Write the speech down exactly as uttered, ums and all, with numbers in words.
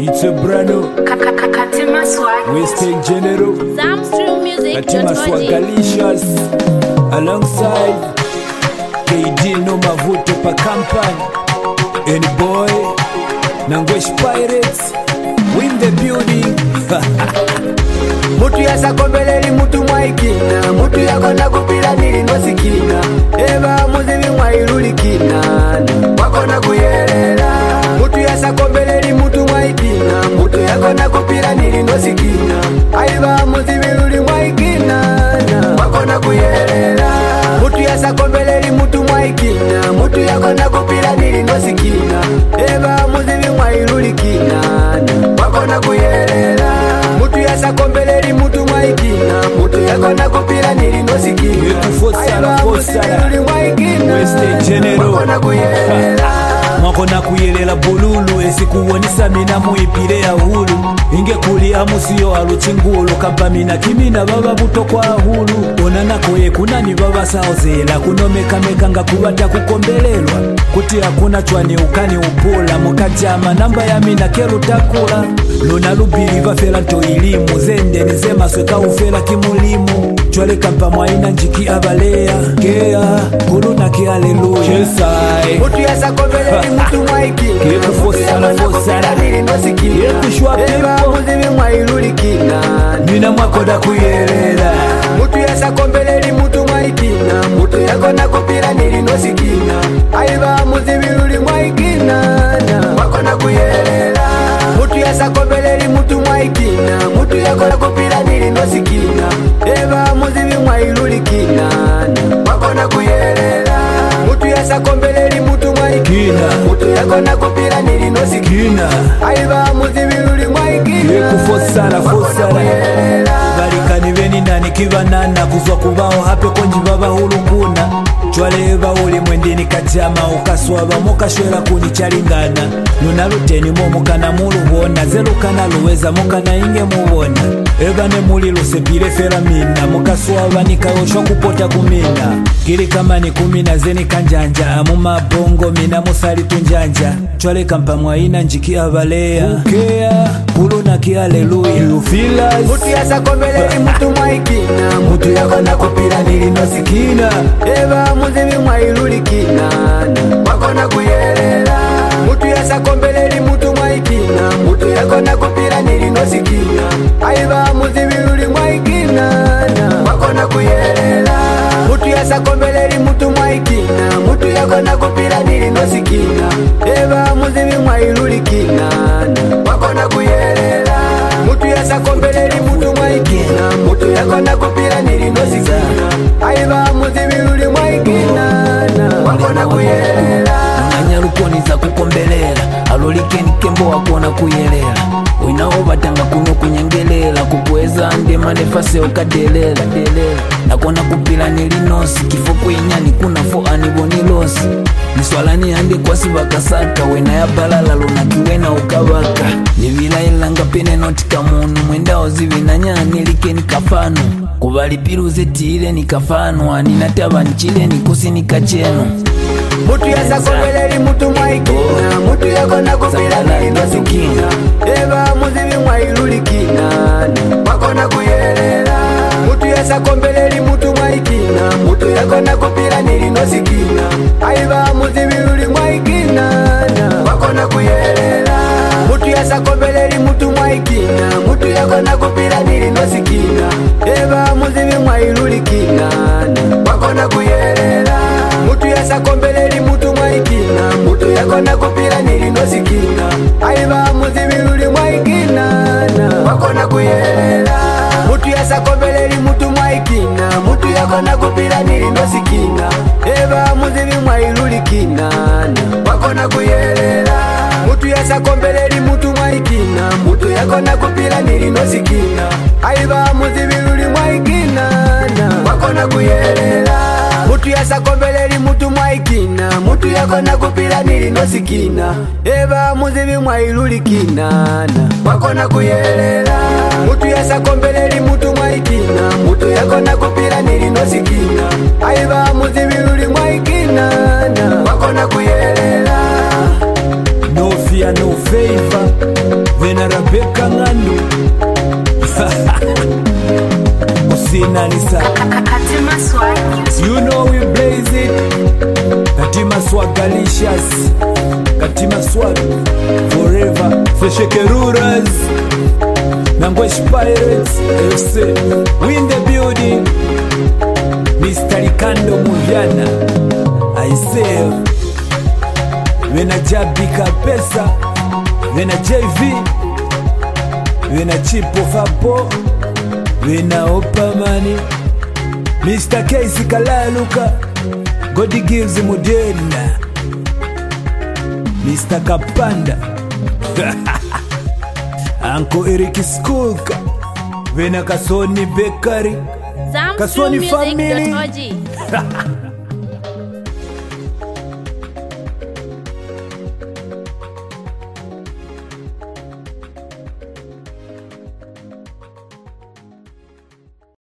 It's a brano. Katima Swag. We stay general. Zamstream Music. Katima Swagalicious. Alongside K D no mavuto pa company. Any boy Nangwesh Pirates. Win the building. Mutu ya sakombeleli mutu mwaikina, mutu ya kona kupila nili nosikina, eba muzivi mwailulikina, wakona kuyelela. Mutu ya sakombeleli mutu mwaikina, mutu ya kona kupila nili nosikina, aiba muzivi luli mwaikina, wakona kuyelela. Mutu ya sakombeleli mutu mwaikina, mutu ya kona kupila nili nosikina, eba muzivi mwailulikina, wakona kuyelela. Mutu ya sakombeleli mutu mwaikina, mutu ya kona kupila nili nosikina, Fosala, fosala. We stay general. wakona kuyelela. Mwakona kuyelela bululu esikuwonisa mina muipire ya hulu inge kuli amusiyo aluchingulu kapa mina kimina baba buto kwa hulu onana koye kunani baba saozela kunomeka meka nga kubata kukombelelwa kuti hakuna chwani ukani upula mukajama namba ya mina keru takula luna lubili vafela nto ilimu zende nizema sweka ufela kimulimu chwale kapa mwaina njiki abalea kea kuluna ki haleluya Chesai Mutu ya sakombeleli mutu mwaikina, Yeku fosala, fosala. nili nosikina, Yeku shwa eba people. muzivi mwailulikina. Mina mwakoda kuyelela Mutu ya sakombeleli mutu mwaikina, mutu ya kona kupila nili nosikina, aiba muzivi luli mwaikina, wakona kuyelela. Mutu ya sakombeleli mutu mwaikina, mutu ya kona kupila nili nosikina, eba muzivi mwailulikina, wakona kuyelela. Mutu ya sakombeleli mutu mwaikina, Kina mutu ya kona kupila nili nosikina, Kina aiba muzivi luli mwaikina, Yeku fosala, wakona fosala. kuyelela. Balikani beni nani kibanana kuzwa kubaho hape konji baba hulunguna chwale eba uli mwendini kajama ukaswaba mokashwera kuni chalingana nuna luteni momukana mulubona zelukana luweza mokana inge mubona eba ne muli lusepile feramina mokaswaba nikayoshwa kupota kumina kili kama ni kumina zeni kanjanja amumabongo mina musali tunjanja chwale kampa mwaina njiki abalea ukea kuluna ki haleluya you feel us Mutu ya sakombeleli mutu mwaikina, mutu ya kona kupila nili nosikina, eba muzivi mwailulikina, wakona kuyelela. Mutu ya sakombeleli mutu mwaikina, mutu ya kona kupila nili nosikina, aiba muzivi luli mwaikina, wakona kuyelela. Mutu ya sakombeleli mutu mwaikina, mutu ya kona kupila nili nosikina, eba muzivi mwailulikina, wakona kuyelela. Mutu ya sakombeleli mutu mwaikina, mutu ya kona kupila nili nosikina, aiba muzivi luli mwaikina, wakona kuyelela. anyalukoni za kukombelela alolikeni kembo wakona kuyelela winawo batanga kuno kunyengelela kukweza ndema nefase okadelela nakona kupila nilinosi kifo kwenyani kunafo anibonilosi niswalani ande kwasi bakasaka wena ya balala lunakiwena ukabaka nivilailanga pene notika munu mwendao zivinanyani likeni kafano kuvalipiruze tiile ni kafano aninataba nchile nikusi nikacheno Mutu ya sakombeleli mutu mwaikina, mutu ya kona kupila nili nosikina, eba muzivi mwailulikina, wakona kuyelela. Mutu ya sakombeleli mutu mwaikina, mutu ya kona kupila nili nosikina, aiba muzivi luli mwaikina, wakona kuyelela. Mutu ya sakombeleli mutu mwaikina, mutu ya kona kupila nili nosikina, eba muzivi mwailulikina, wakona kuyelela. Mutu ya sakombeleli mutu mwaikina, mutu ya kona kupila nili nosikina, aiba muzivi luli mwaikina, wakona kuyelela. Mutu ya sakombeleli mutu mwaikina, mutu ya kona kupila nili nosikina, eba muzivi mwailulikina, wakona kuyelela. Mutu ya sakombeleli mutu mwaikina, mutu ya kona kupila nili nosikina, aiba muzivi luli mwaikina, wakona kuyelela. Mutu ya sakombeleli mutu mwaikina, mutu ya kona kupila nili nosikina, eba muzivi mwailulikina, wakona kuyelela. Mutu ya sakombeleli mutu mwaikina, mutu ya kona kupila nili nosikina, aiba muzivi luli mwaikina, wakona kuyelela. no fear no favor vena Rebecca Ng'ando usinanisa Katima Swag. you know we blaze it. Katima Swag Galicious, Katima Swag forever. Feshekeruras Nangwesh Pirates F C, we in the building. Mister Ricardo Muvyana I say vena Jabika Pesa, vena J V, vena Chipo Fapo, vena Opamani, Mister Casey Kalaluka, Godi Gives Modena, Mister Kapanda Uncle Eric Skulka, vena Kasoni Bakery, Kasoni family. Zamstrummusic dot org.